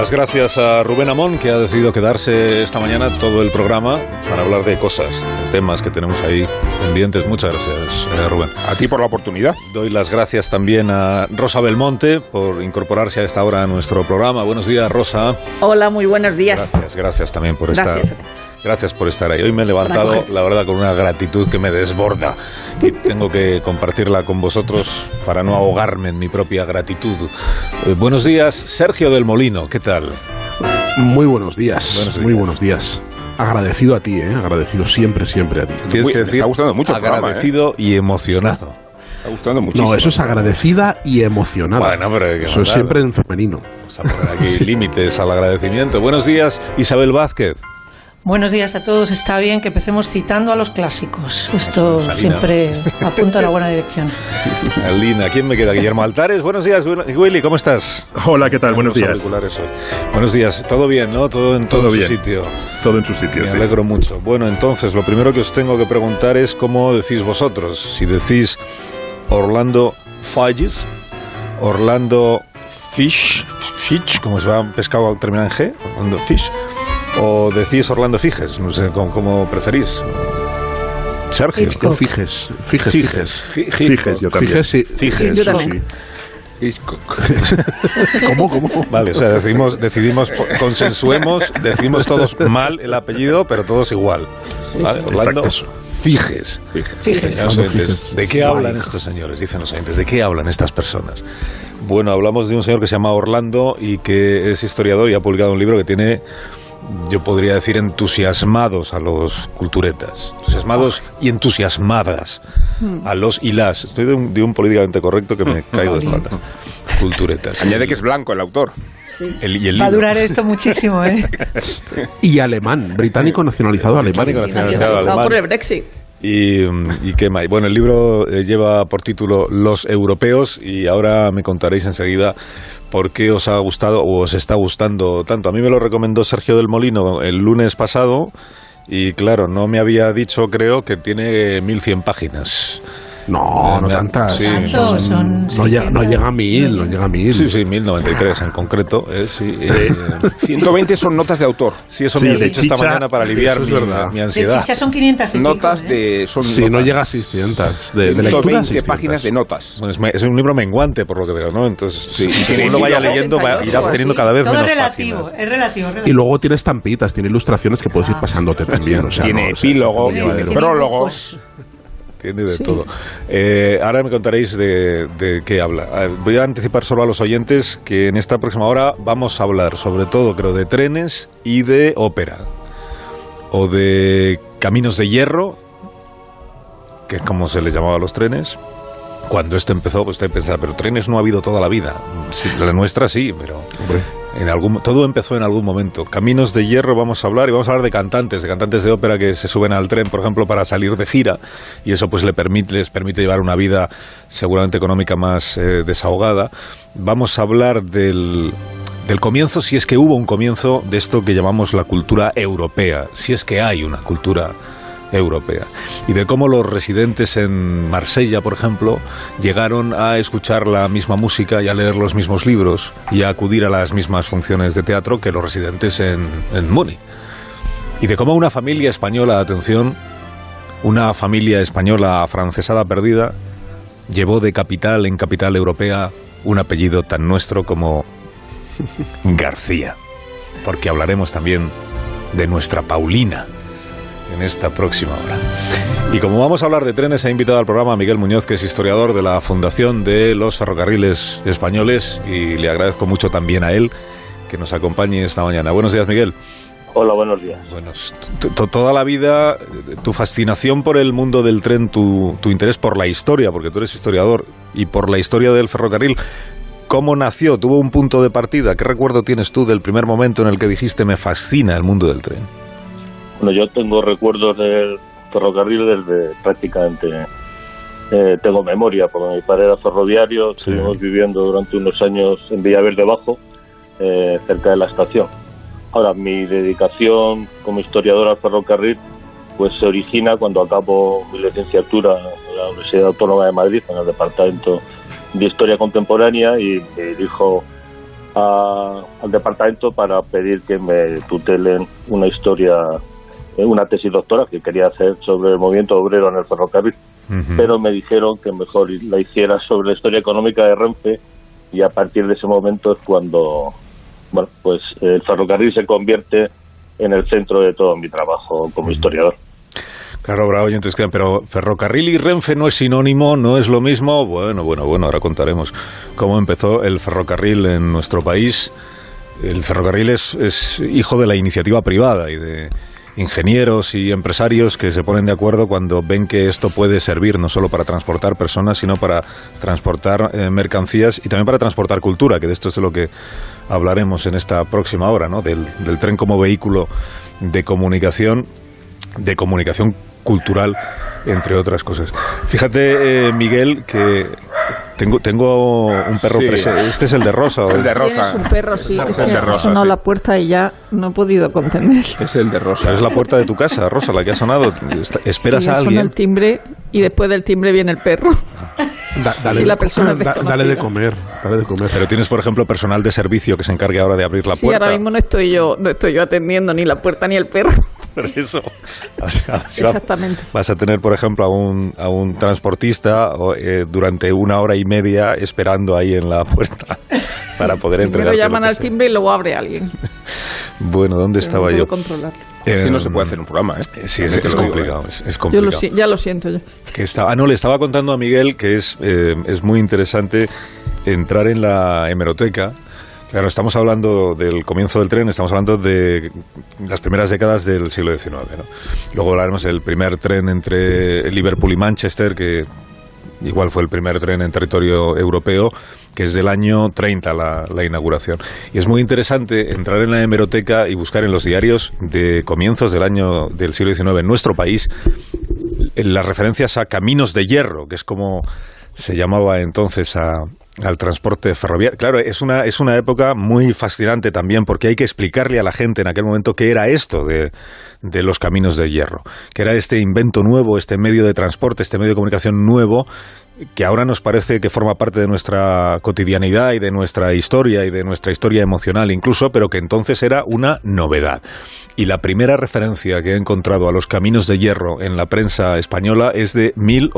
las gracias a Rubén Amón, que ha decidido quedarse esta mañana todo el programa para hablar de cosas, de temas que tenemos ahí pendientes. Muchas gracias, Rubén. A ti por la oportunidad. Doy las gracias también a Rosa Belmonte por incorporarse a esta hora a nuestro programa. Buenos días, Rosa. Hola, muy buenos días. Gracias también por estar. Gracias por estar ahí. Hoy me he levantado, la verdad, con una gratitud que me desborda y tengo que compartirla con vosotros para no ahogarme en mi propia gratitud. Buenos días, Sergio del Molino, ¿qué tal? Muy buenos días. Muy buenos días. Agradecido a ti, agradecido siempre a ti. Tienes que decir, me está gustando mucho agradecido y emocionado. Me está gustando muchísimo. No, eso es agradecida y emocionada. Bueno, pero eso es siempre en femenino. Vamos a poner aquí límites al agradecimiento. Buenos días, Isabel Vázquez. Buenos días a todos. Está bien que empecemos citando a los clásicos. Esto siempre apunta a la buena dirección. Alina, ¿quién me queda? Guillermo Altares. Buenos días, Willy, ¿cómo estás? Hola, ¿qué tal? Buenos días. Buenos días. ¿Todo bien, no? Todo en todo bien. Su sitio. Todo en su sitio, Me alegro mucho. Bueno, entonces, lo primero que os tengo que preguntar es cómo decís vosotros. Si decís Orlando Falles, Orlando Fish, como se va pescado termina en G, Orlando Fish, o decís Orlando Figes, no sé cómo preferís. Sergio. Yo Figes, yo también. Figes, yo también. ¿Cómo? Vale, o sea, decidimos, consensuemos, decidimos todos mal el apellido, pero todos igual. ¿Vale? Orlando Figes. ¿De qué hablan estos señores? Dicen los oyentes, ¿de qué hablan estas personas? Bueno, hablamos de un señor que se llama Orlando y que es historiador y ha publicado un libro que tiene, yo podría decir, entusiasmados a los culturetas, entusiasmados y entusiasmadas a los y las. Estoy de un políticamente correcto que me caigo de espalda. Culturetas. Añade que es blanco el autor. Sí. Va a durar esto muchísimo, Y alemán, británico nacionalizado alemán. Por el Brexit. ¿Y qué más? Bueno, el libro lleva por título Los Europeos y ahora me contaréis enseguida por qué os ha gustado o os está gustando tanto. A mí me lo recomendó Sergio del Molino el lunes pasado y claro, no me había dicho, creo, que tiene 1100 páginas. No tantas. Sí, no llega a 1000. Sí, 1093 en concreto. 120 son notas de autor. Sí, eso me has dicho esta mañana para aliviar mi ansiedad. De Chicha son 500 y pico, notas de... Sí, notas. No llega a 600. De lectura 120 páginas de notas. Bueno, es un libro menguante, por lo que veo, ¿no? Entonces, según lo vaya leyendo, irá teniendo cada vez menos páginas. Es relativo. Y luego tiene estampitas, tiene ilustraciones que puedes ir pasándote también. O sea, tiene epílogo, tiene prólogos. Tiene de todo. Ahora me contaréis de qué habla. Voy a anticipar solo a los oyentes que en esta próxima hora vamos a hablar sobre todo, creo, de trenes y de ópera. O de caminos de hierro, que es como se les llamaba a los trenes. Cuando esto empezó, pues usted pensaba, pero trenes no ha habido toda la vida. Sí, la nuestra sí, pero... Hombre. Todo empezó en algún momento. Caminos de hierro vamos a hablar, y vamos a hablar de cantantes de ópera que se suben al tren, por ejemplo, para salir de gira, y eso pues les permite llevar una vida seguramente económica más desahogada. Vamos a hablar del comienzo, si es que hubo un comienzo de esto que llamamos la cultura europea, si es que hay una cultura europea, y de cómo los residentes en Marsella, por ejemplo, llegaron a escuchar la misma música y a leer los mismos libros y a acudir a las mismas funciones de teatro que los residentes en Múnich, y de cómo una familia española, atención, una familia española afrancesada perdida, llevó de capital en capital europea un apellido tan nuestro como García, porque hablaremos también de nuestra Paulina en esta próxima hora. Y como vamos a hablar de trenes, he invitado al programa a Miguel Muñoz, que es historiador de la Fundación de los Ferrocarriles Españoles, y le agradezco mucho también a él que nos acompañe esta mañana. Buenos días, Miguel. Hola, buenos días. Bueno, toda la vida, tu fascinación por el mundo del tren, tu interés por la historia, porque tú eres historiador, y por la historia del ferrocarril, ¿cómo nació? ¿Tuvo un punto de partida? ¿Qué recuerdo tienes tú del primer momento en el que dijiste, me fascina el mundo del tren? Bueno, yo tengo recuerdos del ferrocarril desde prácticamente... tengo memoria, porque mi padre era ferroviario, sí. Estuvimos viviendo durante unos años en Villaverde Bajo, cerca de la estación. Ahora, mi dedicación como historiador al ferrocarril pues se origina cuando acabo mi licenciatura en la Universidad Autónoma de Madrid, en el Departamento de Historia Contemporánea, y me dirijo al departamento para pedir que me tutelen una historia, una tesis doctoral que quería hacer sobre el movimiento obrero en el ferrocarril, pero me dijeron que mejor la hiciera sobre la historia económica de Renfe, y a partir de ese momento es cuando, bueno, pues el ferrocarril se convierte en el centro de todo mi trabajo como historiador. Claro, habrá oyentes que pero ferrocarril y Renfe no es sinónimo, no es lo mismo. Bueno, ahora contaremos cómo empezó el ferrocarril en nuestro país. El ferrocarril es hijo de la iniciativa privada y de ingenieros y empresarios que se ponen de acuerdo cuando ven que esto puede servir no solo para transportar personas, sino para transportar mercancías y también para transportar cultura, que de esto es de lo que hablaremos en esta próxima hora, ¿no? Del tren como vehículo de comunicación cultural, entre otras cosas. Fíjate, Miguel, que tengo un perro presente. Este es el de Rosa. Es el de Rosa. Tienes un perro, sí. Es el de Rosa, sonó la puerta y ya no he podido contener. Es el de Rosa. Es la puerta de tu casa, Rosa, la que ha sonado. ¿Esperas a alguien? Suena el timbre y después del timbre viene el perro. Dale, si la persona es dale de comer. Pero tienes, por ejemplo, personal de servicio que se encargue ahora de abrir la puerta. Sí, ahora mismo no estoy yo atendiendo ni la puerta ni el perro. Por eso. Exactamente. Vas a tener, por ejemplo, a un transportista durante 1 hora y media esperando ahí en la puerta para poder entregar. Primero llaman al timbre y luego abre alguien. Bueno, ¿dónde estaba yo? Controlarlo. Así no se puede hacer un programa, ¿eh? Sí, es complicado. Es complicado. Ya lo siento yo. Le estaba contando a Miguel que es muy interesante entrar en la hemeroteca. Claro, estamos hablando del comienzo del tren, estamos hablando de las primeras décadas del siglo XIX, ¿no? Luego hablaremos del primer tren entre Liverpool y Manchester, que igual fue el primer tren en territorio europeo, que es del año 30 la inauguración. Y es muy interesante entrar en la hemeroteca y buscar en los diarios de comienzos del siglo XIX en nuestro país las referencias a caminos de hierro, que es como se llamaba entonces al transporte ferroviario. Claro, es una época muy fascinante también, porque hay que explicarle a la gente en aquel momento qué era esto de los caminos de hierro, que era este invento nuevo, este medio de transporte, este medio de comunicación nuevo, que ahora nos parece que forma parte de nuestra cotidianidad y de nuestra historia emocional incluso, pero que entonces era una novedad. Y la primera referencia que he encontrado a los caminos de hierro en la prensa española es de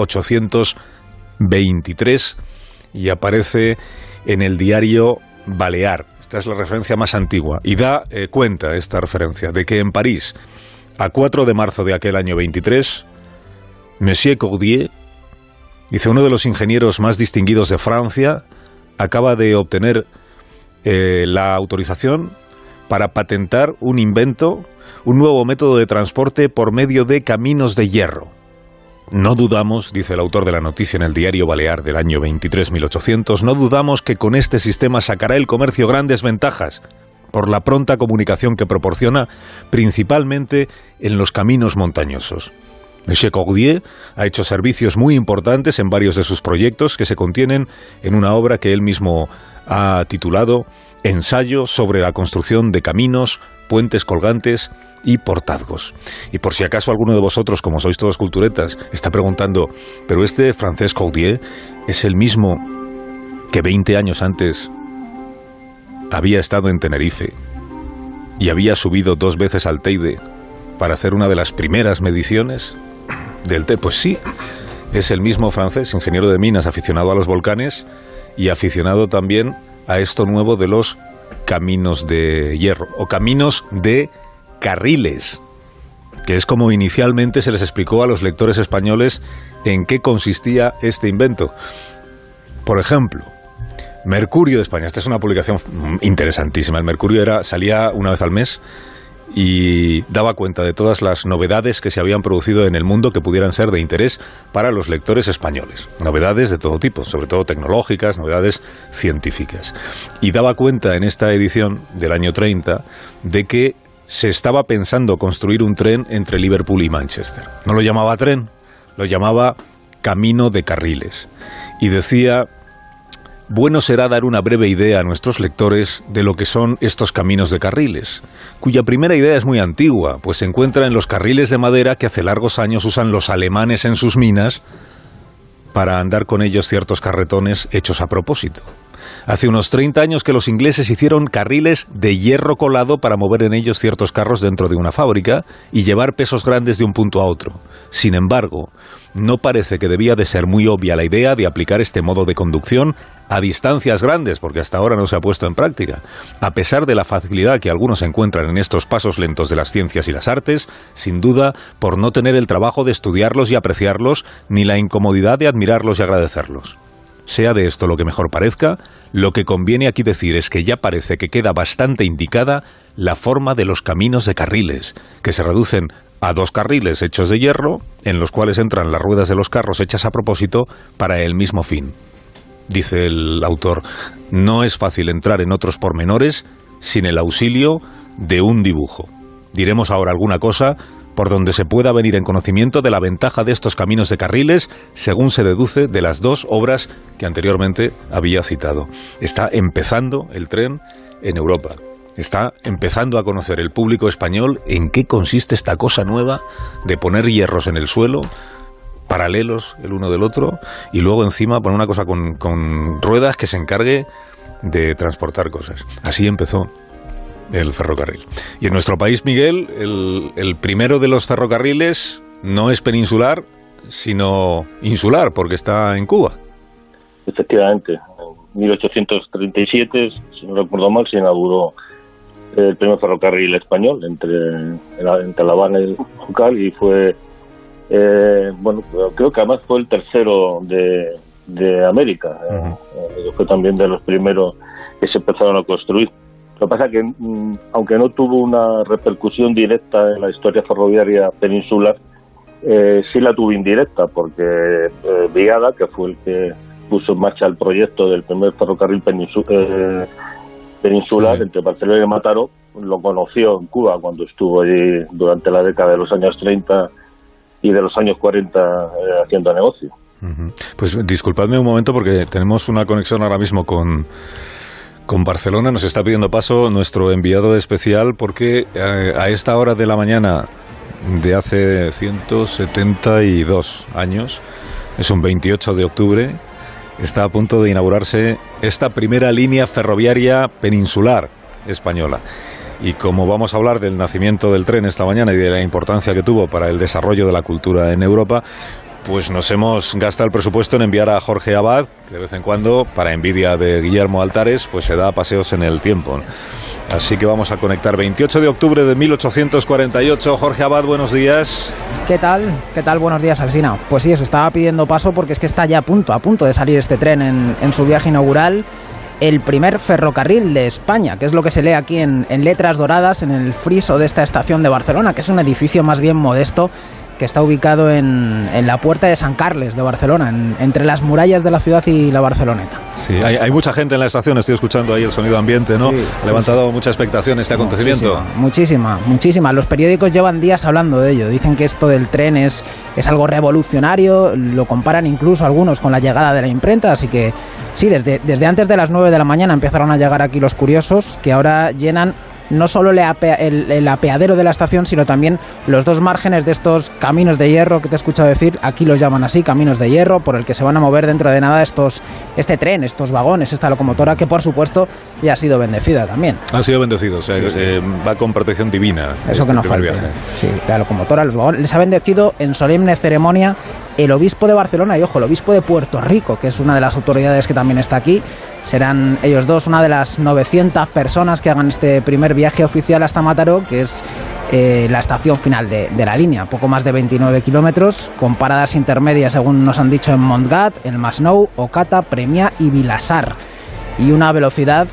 1823 y aparece en el diario Balear. Esta es la referencia más antigua y da cuenta esta referencia de que en París, a 4 de marzo de aquel año 23, Monsieur Cordier, dice, uno de los ingenieros más distinguidos de Francia, acaba de obtener la autorización para patentar un invento, un nuevo método de transporte por medio de caminos de hierro. No dudamos, dice el autor de la noticia en el diario Balear del año 23.800, no dudamos que con este sistema sacará el comercio grandes ventajas por la pronta comunicación que proporciona, principalmente en los caminos montañosos. Monsieur Cordier ha hecho servicios muy importantes en varios de sus proyectos que se contienen en una obra que él mismo ha titulado Ensayo sobre la construcción de caminos, puentes colgantes y portazgos. Y por si acaso alguno de vosotros, como sois todos culturetas, está preguntando, ¿pero este Francesc Cordier es el mismo que 20 años antes había estado en Tenerife y había subido 2 veces al Teide para hacer una de las primeras mediciones del Teide? Pues sí, es el mismo francés, ingeniero de minas, aficionado a los volcanes y aficionado también a esto nuevo de los caminos de hierro o caminos de carriles, que es como inicialmente se les explicó a los lectores españoles en qué consistía este invento. Por ejemplo, Mercurio de España. Esta es una publicación interesantísima. El Mercurio salía una vez al mes y daba cuenta de todas las novedades que se habían producido en el mundo que pudieran ser de interés para los lectores españoles. Novedades de todo tipo, sobre todo tecnológicas, novedades científicas. Y daba cuenta en esta edición del año 30 de que se estaba pensando construir un tren entre Liverpool y Manchester. No lo llamaba tren, lo llamaba camino de carriles. Y decía, bueno será dar una breve idea a nuestros lectores de lo que son estos caminos de carriles, cuya primera idea es muy antigua, pues se encuentra en los carriles de madera que hace largos años usan los alemanes en sus minas para andar con ellos ciertos carretones hechos a propósito. Hace unos 30 años que los ingleses hicieron carriles de hierro colado para mover en ellos ciertos carros dentro de una fábrica y llevar pesos grandes de un punto a otro. Sin embargo, no parece que debía de ser muy obvia la idea de aplicar este modo de conducción a distancias grandes, porque hasta ahora no se ha puesto en práctica. A pesar de la facilidad que algunos encuentran en estos pasos lentos de las ciencias y las artes, sin duda, por no tener el trabajo de estudiarlos y apreciarlos, ni la incomodidad de admirarlos y agradecerlos. Sea de esto lo que mejor parezca, lo que conviene aquí decir es que ya parece que queda bastante indicada la forma de los caminos de carriles, que se reducen a 2 carriles hechos de hierro, en los cuales entran las ruedas de los carros hechas a propósito para el mismo fin. Dice el autor, no es fácil entrar en otros pormenores sin el auxilio de un dibujo. Diremos ahora alguna cosa por donde se pueda venir en conocimiento de la ventaja de estos caminos de carriles, según se deduce de las 2 obras que anteriormente había citado. Está empezando el tren en Europa. Está empezando a conocer el público español en qué consiste esta cosa nueva de poner hierros en el suelo, paralelos el uno del otro, y luego encima poner una cosa con ruedas que se encargue de transportar cosas. Así empezó el ferrocarril. Y en nuestro país, Miguel, el primero de los ferrocarriles no es peninsular, sino insular, porque está en Cuba. Efectivamente, en 1837, si no recuerdo mal, se inauguró el primer ferrocarril español entre La Habana y Juncal, y fue, creo que además fue el tercero de América. Fue también de los primeros que se empezaron a construir. Lo que pasa es que, aunque no tuvo una repercusión directa en la historia ferroviaria peninsular, sí la tuvo indirecta, porque Vigada, que fue el que puso en marcha el proyecto del primer ferrocarril peninsular entre Barcelona y Mataró, lo conoció en Cuba cuando estuvo allí durante la década de los años 30 y de los años 40 haciendo negocio. Pues disculpadme un momento, porque tenemos una conexión ahora mismo con Barcelona. Nos está pidiendo paso nuestro enviado especial, porque a esta hora de la mañana de hace 172 años, es un 28 de octubre, está a punto de inaugurarse esta primera línea ferroviaria peninsular española. Y como vamos a hablar del nacimiento del tren esta mañana y de la importancia que tuvo para el desarrollo de la cultura en Europa, pues nos hemos gastado el presupuesto en enviar a Jorge Abad, que de vez en cuando, para envidia de Guillermo Altares, pues se da paseos en el tiempo. Así que vamos a conectar 28 de octubre de 1848. Jorge Abad, buenos días. ¿Qué tal? ¿Qué tal? Buenos días, Alsina. Pues sí, eso, estaba pidiendo paso porque es que está ya a punto de salir este tren en su viaje inaugural. El primer ferrocarril de España, que es lo que se lee aquí en letras doradas en el friso de esta estación de Barcelona, que es un edificio más bien modesto, que está ubicado en la Puerta de Sant Carles de Barcelona, entre las murallas de la ciudad y la Barceloneta. Sí, hay mucha gente en la estación, estoy escuchando ahí el sonido ambiente, ¿no? Sí, ha levantado mucha expectación este acontecimiento. Muchísima. Los periódicos llevan días hablando de ello, dicen que esto del tren es algo revolucionario, lo comparan incluso algunos con la llegada de la imprenta, así que sí, desde antes de las 9 de la mañana empezaron a llegar aquí los curiosos, que ahora llenan no solo el apeadero de la estación, sino también los 2 márgenes de estos caminos de hierro que te he escuchado decir. Aquí los llaman así, caminos de hierro, por el que se van a mover dentro de nada este tren, estos vagones, esta locomotora, que por supuesto ya ha sido bendecida también. Ha sido bendecido, o sea, sí. Va con protección divina. Eso que no falta. Sí, la locomotora, los vagones, les ha bendecido en solemne ceremonia el obispo de Barcelona y, ojo, el obispo de Puerto Rico, que es una de las autoridades que también está aquí. Serán ellos dos una de las 900 personas que hagan este primer viaje oficial hasta Mataró, que es la estación final de la línea, poco más de 29 kilómetros, con paradas intermedias, según nos han dicho, en Montgat, el Masnou, Ocata, Premià y Vilassar, y una velocidad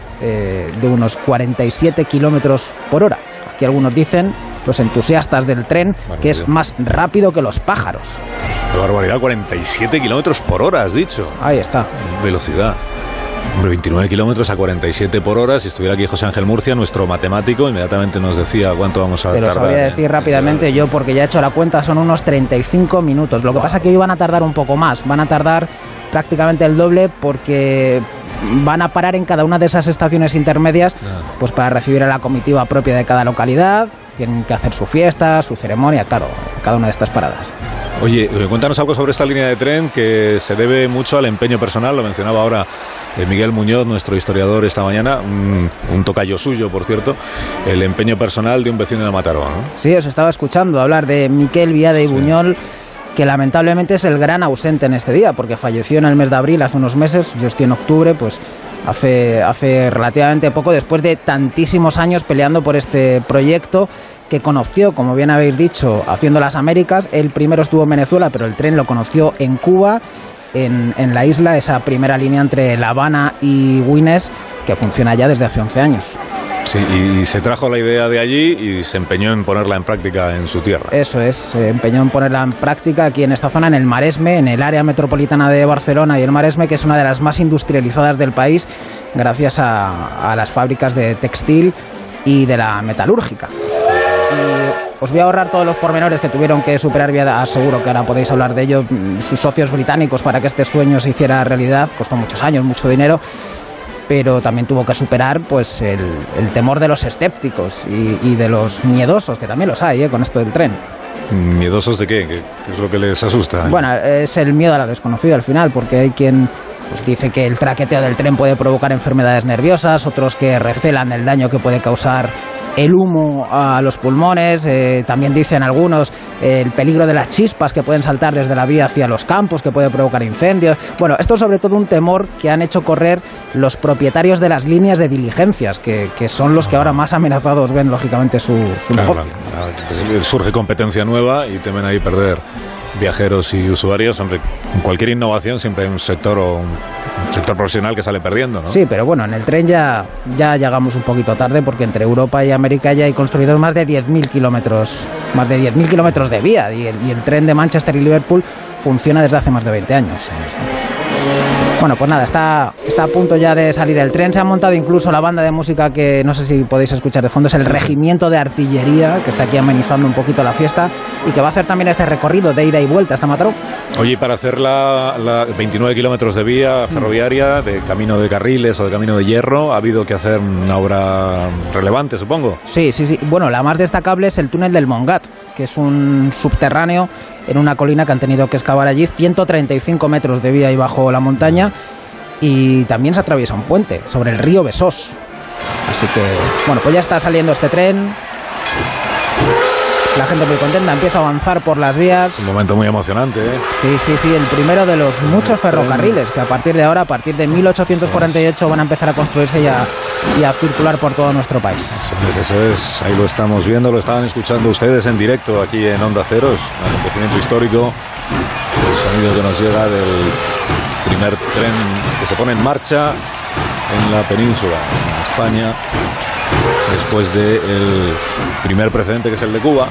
de unos 47 kilómetros por hora. Aquí algunos dicen, los entusiastas del tren, que es más rápido que los pájaros. ¡Qué barbaridad! 47 kilómetros por hora, has dicho. Ahí está. Velocidad. Hombre, 29 kilómetros a 47 por hora. Si estuviera aquí José Ángel Murcia, nuestro matemático, inmediatamente nos decía cuánto vamos a tardar. Te lo sabría decir rápidamente yo, porque ya he hecho la cuenta, son unos 35 minutos. Lo que pasa es que hoy van a tardar un poco más, van a tardar prácticamente el doble, porque van a parar en cada una de esas estaciones intermedias, pues para recibir a la comitiva propia de cada localidad. Tienen que hacer su fiesta, su ceremonia, claro, cada una de estas paradas. Oye, cuéntanos algo sobre esta línea de tren que se debe mucho al empeño personal, lo mencionaba ahora Miguel Muñoz, nuestro historiador, esta mañana, un tocayo suyo, por cierto, el empeño personal de un vecino de Mataró, ¿no? Sí, os estaba escuchando hablar de Miquel Viade y Buñol, que lamentablemente es el gran ausente en este día, porque falleció en el mes de abril, hace unos meses. Yo estoy en octubre, pues hace relativamente poco, después de tantísimos años peleando por este proyecto que conoció, como bien habéis dicho, haciendo las Américas. Él primero estuvo en Venezuela, pero el tren lo conoció en Cuba, en la isla, esa primera línea entre La Habana y Güines, que funciona ya desde hace 11 años. Sí, y se trajo la idea de allí y se empeñó en ponerla en práctica en su tierra. Eso es, se empeñó en ponerla en práctica aquí en esta zona, en el Maresme, en el área metropolitana de Barcelona y el Maresme, que es una de las más industrializadas del país, gracias a las fábricas de textil y de la metalúrgica. Y os voy a ahorrar todos los pormenores que tuvieron que superar, aseguro que ahora podéis hablar de ello, sus socios británicos, para que este sueño se hiciera realidad. Costó muchos años, mucho dinero, pero también tuvo que superar pues el temor de los escépticos y de los miedosos, que también los hay, con esto del tren. ¿Miedosos de qué? ¿Qué es lo que les asusta? Bueno, es el miedo a la desconocida al final, porque hay quien pues dice que el traqueteo del tren puede provocar enfermedades nerviosas, otros que recelan el daño que puede causar el humo a los pulmones, también dicen algunos el peligro de las chispas que pueden saltar desde la vía hacia los campos, que puede provocar incendios. Bueno, esto es sobre todo un temor que han hecho correr los propietarios de las líneas de diligencias, que son los que ahora más amenazados ven, lógicamente, su negocio. Claro. Surge competencia nueva y temen ahí perder viajeros y usuarios. Hombre, en cualquier innovación siempre hay un sector o un sector profesional que sale perdiendo, ¿no? Sí, pero bueno, en el tren ya llegamos un poquito tarde, porque entre Europa y América ya hay construidos más de 10.000 kilómetros de vía, y el tren de Manchester y Liverpool funciona desde hace más de 20 años. Bueno, pues nada, está a punto ya de salir el tren. Se ha montado incluso la banda de música que no sé si podéis escuchar de fondo, es el Regimiento de Artillería, que está aquí amenizando un poquito la fiesta y que va a hacer también este recorrido de ida y vuelta hasta Mataró. Oye, para hacer la 29 kilómetros de vía ferroviaria, de camino de carriles o de camino de hierro, ha habido que hacer una obra relevante, supongo. Sí. Bueno, la más destacable es el túnel del Montgat, que es un subterráneo en una colina que han tenido que excavar allí, 135 metros de vía ahí bajo la montaña, y también se atraviesa un puente sobre el río Besós. Así que, bueno, pues ya está saliendo este tren. La gente muy contenta, empieza a avanzar por las vías. Un momento muy emocionante, ¿eh? Sí, el primero de los muchos ferrocarriles que a partir de ahora, a partir de 1848, van a empezar a construirse y a circular por todo nuestro país. Eso es, ahí lo estamos viendo, lo estaban escuchando ustedes en directo aquí en Onda Cero, es un acontecimiento histórico, el sonido que nos llega del primer tren que se pone en marcha en la península, en España, después del primer precedente, que es el de Cuba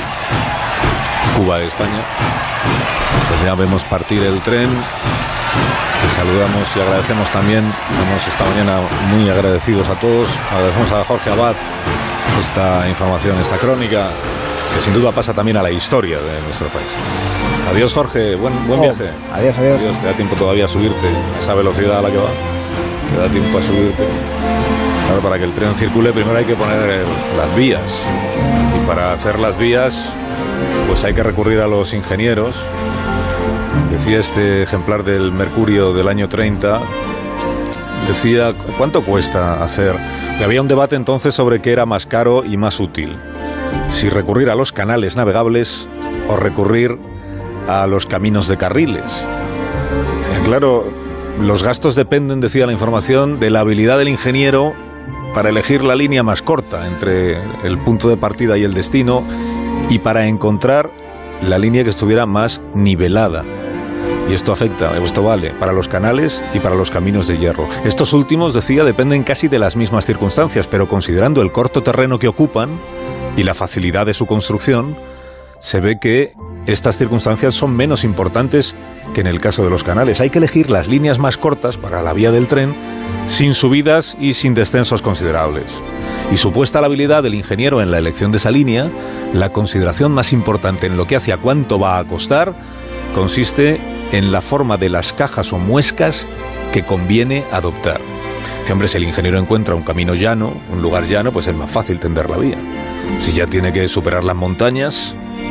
de España. Pues ya vemos partir el tren y saludamos y agradecemos también, estamos esta mañana muy agradecidos a todos, agradecemos a Jorge Abad esta información, esta crónica, que sin duda pasa también a la historia de nuestro país. Adiós, Jorge, buen viaje. Adiós. Te da tiempo todavía a subirte a esa velocidad a la que va, te da tiempo a subirte. Claro, para que el tren circule primero hay que poner las vías, y para hacer las vías pues hay que recurrir a los ingenieros. Decía este ejemplar del Mercurio del año 30, decía, ¿cuánto cuesta hacer? Y había un debate entonces sobre qué era más caro y más útil, si recurrir a los canales navegables o recurrir a los caminos de carriles. Claro, los gastos dependen, decía la información, de la habilidad del ingeniero para elegir la línea más corta entre el punto de partida y el destino, y para encontrar la línea que estuviera más nivelada. Y esto vale para los canales y para los caminos de hierro. Estos últimos, decía, dependen casi de las mismas circunstancias, pero considerando el corto terreno que ocupan y la facilidad de su construcción, se ve que estas circunstancias son menos importantes que en el caso de los canales. Hay que elegir las líneas más cortas para la vía del tren, sin subidas y sin descensos considerables. Y supuesta la habilidad del ingeniero en la elección de esa línea, la consideración más importante en lo que hace a cuánto va a costar consiste en la forma de las cajas o muescas que conviene adoptar. Hombre, si el ingeniero encuentra un camino llano, un lugar llano, pues es más fácil tender la vía. Si ya tiene que superar las montañas,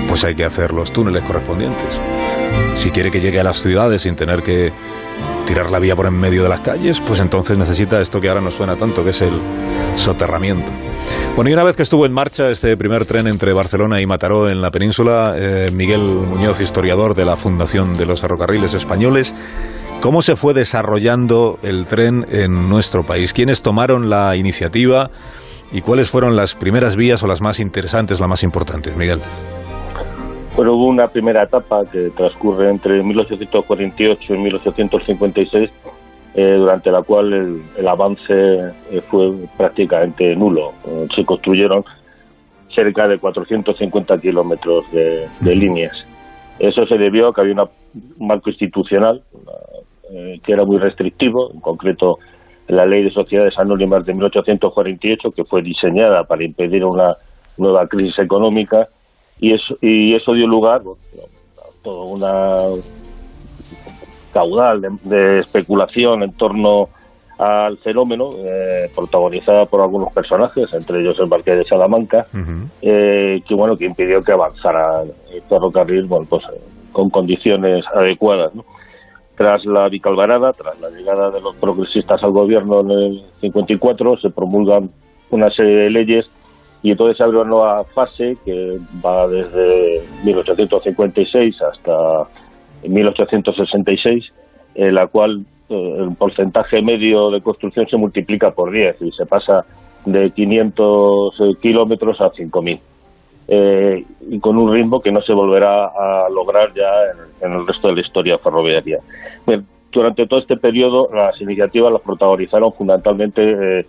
pues hay que hacer los túneles correspondientes. Si quiere que llegue a las ciudades sin tener que tirar la vía por en medio de las calles, pues entonces necesita esto que ahora nos suena tanto, que es el soterramiento. Bueno, y una vez que estuvo en marcha este primer tren entre Barcelona y Mataró en la península, Miguel Muñoz, historiador de la Fundación de los Ferrocarriles Españoles, ¿cómo se fue desarrollando el tren en nuestro país? ¿Quiénes tomaron la iniciativa y cuáles fueron las primeras vías o las más interesantes, las más importantes, Miguel? Bueno, hubo una primera etapa que transcurre entre 1848 y 1856, durante la cual el avance fue prácticamente nulo. Se construyeron cerca de 450 kilómetros de líneas. Eso se debió a que había un marco institucional que era muy restrictivo, en concreto la Ley de Sociedades Anónimas de 1848, que fue diseñada para impedir una nueva crisis económica, y eso dio lugar a toda una caudal de especulación en torno al fenómeno, protagonizada por algunos personajes, entre ellos el Marqués de Salamanca, que impidió que avanzara el ferrocarril con condiciones adecuadas, ¿no? Tras la bicalvarada, tras la llegada de los progresistas al gobierno en el 54, se promulgan una serie de leyes y entonces se abre una nueva fase que va desde 1856 hasta 1866, en la cual el porcentaje medio de construcción se multiplica por 10 y se pasa de 500 kilómetros a 5.000. Y con un ritmo que no se volverá a lograr ya en el resto de la historia ferroviaria. Bueno, durante todo este periodo las iniciativas las protagonizaron fundamentalmente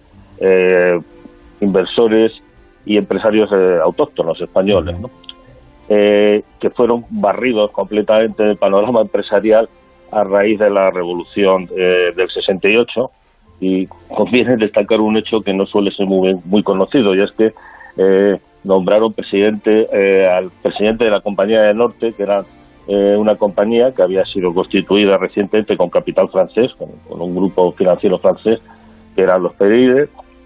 inversores y empresarios autóctonos españoles, ¿no? Que fueron barridos completamente del panorama empresarial a raíz de la revolución del 68, y conviene destacar un hecho que no suele ser muy conocido, y es que nombraron presidente al presidente de la Compañía del Norte, que era una compañía que había sido constituida recientemente con capital francés, con un grupo financiero francés, que eran los Pereire,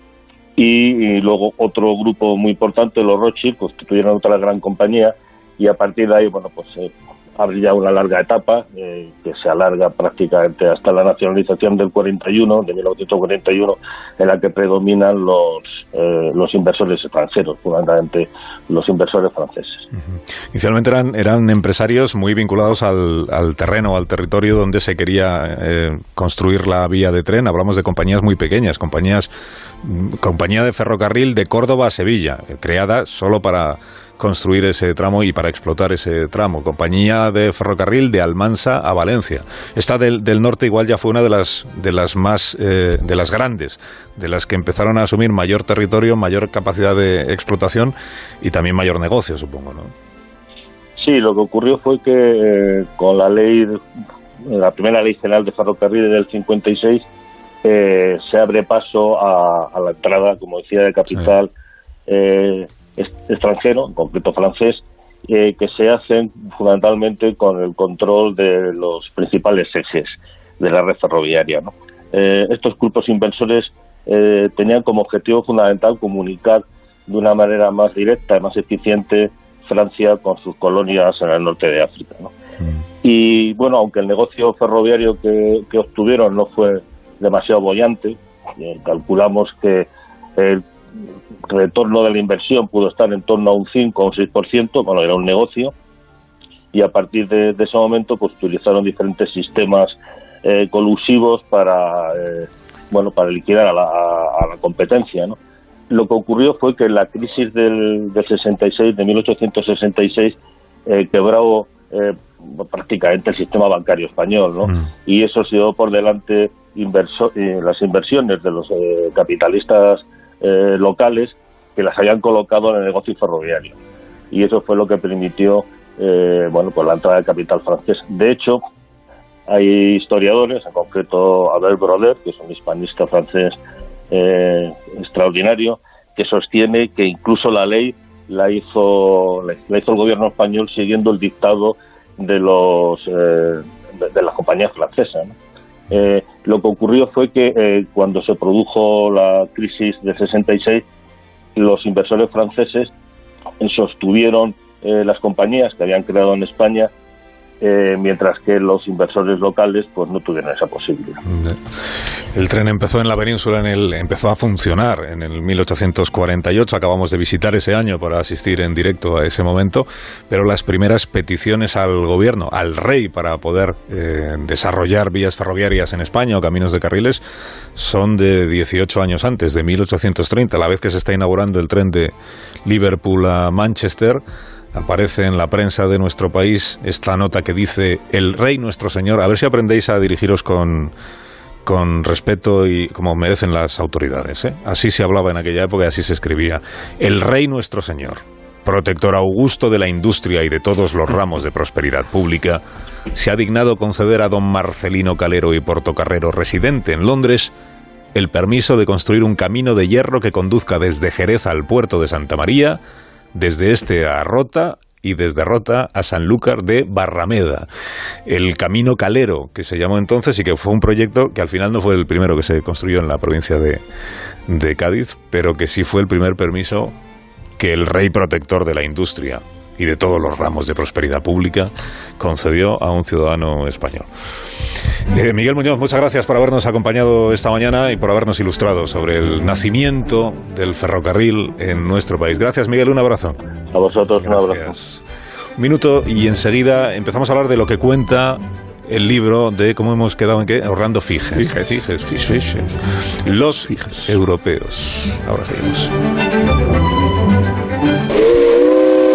y luego otro grupo muy importante, los Rothschild, constituyeron otra gran compañía, y a partir de ahí, abre ya una larga etapa que se alarga prácticamente hasta la nacionalización del 41, de 1941, en la que predominan los inversores extranjeros, fundamentalmente los inversores franceses. Inicialmente eran empresarios muy vinculados al terreno, al territorio donde se quería construir la vía de tren. Hablamos de compañías muy pequeñas, compañía de ferrocarril de Córdoba a Sevilla, creada solo para construir ese tramo y para explotar ese tramo. Compañía de ferrocarril de Almansa a Valencia. Esta del norte igual ya fue una de las más de las grandes, de las que empezaron a asumir mayor territorio, mayor capacidad de explotación y también mayor negocio, supongo, ¿no? Sí, lo que ocurrió fue que con la primera ley general de ferrocarriles del 56 se abre paso a la entrada, como decía, de capital extranjero, en concreto francés, que se hacen fundamentalmente con el control de los principales ejes de la red ferroviaria, ¿no? Estos grupos inversores tenían como objetivo fundamental comunicar de una manera más directa y más eficiente Francia con sus colonias en el norte de África, ¿no? Y bueno, aunque el negocio ferroviario que obtuvieron no fue demasiado boyante, calculamos que el retorno de la inversión pudo estar en torno a un 5 o un 6%, era un negocio, y a partir de ese momento pues utilizaron diferentes sistemas colusivos para liquidar a la competencia, ¿no? Lo que ocurrió fue que la crisis del 66, de 1866, quebró prácticamente el sistema bancario español, ¿no? Y eso se llevó por delante las inversiones de los capitalistas locales, que las habían colocado en el negocio ferroviario, y eso fue lo que permitió la entrada de capital francés. De hecho, hay historiadores, en concreto Abel Broder, que es un hispanista francés extraordinario, que sostiene que incluso la ley la hizo el gobierno español siguiendo el dictado de las compañías francesas, ¿no? Lo que ocurrió fue que cuando se produjo la crisis del 66, los inversores franceses sostuvieron las compañías que habían creado en España, mientras que los inversores locales pues no tuvieron esa posibilidad. El tren empezó en la península, empezó a funcionar en el 1848, acabamos de visitar ese año para asistir en directo a ese momento, pero las primeras peticiones al gobierno, al rey, para poder desarrollar vías ferroviarias en España o caminos de carriles, son de 18 años antes, de 1830, la vez que se está inaugurando el tren de Liverpool a Manchester. Aparece en la prensa de nuestro país esta nota que dice: el rey nuestro señor. A ver si aprendéis a dirigiros con respeto y como merecen las autoridades, ¿eh? Así se hablaba en aquella época y así se escribía. El rey nuestro señor, protector augusto de la industria y de todos los ramos de prosperidad pública, se ha dignado conceder a don Marcelino Calero y Portocarrero, residente en Londres, el permiso de construir un camino de hierro que conduzca desde Jerez al puerto de Santa María, desde este a Rota y desde Rota a Sanlúcar de Barrameda. El Camino Calero, que se llamó entonces, y que fue un proyecto que al final no fue el primero que se construyó en la provincia de Cádiz, pero que sí fue el primer permiso que el rey protector de la industria y de todos los ramos de prosperidad pública concedió a un ciudadano español. Miguel Muñoz, muchas gracias por habernos acompañado esta mañana y por habernos ilustrado sobre el nacimiento del ferrocarril en nuestro país. Gracias, Miguel, un abrazo. A vosotros, gracias. Un abrazo. Un minuto y enseguida empezamos a hablar de lo que cuenta el libro de, ¿cómo hemos quedado en qué? Orlando Figes. Los Figes europeos. Ahora seguimos.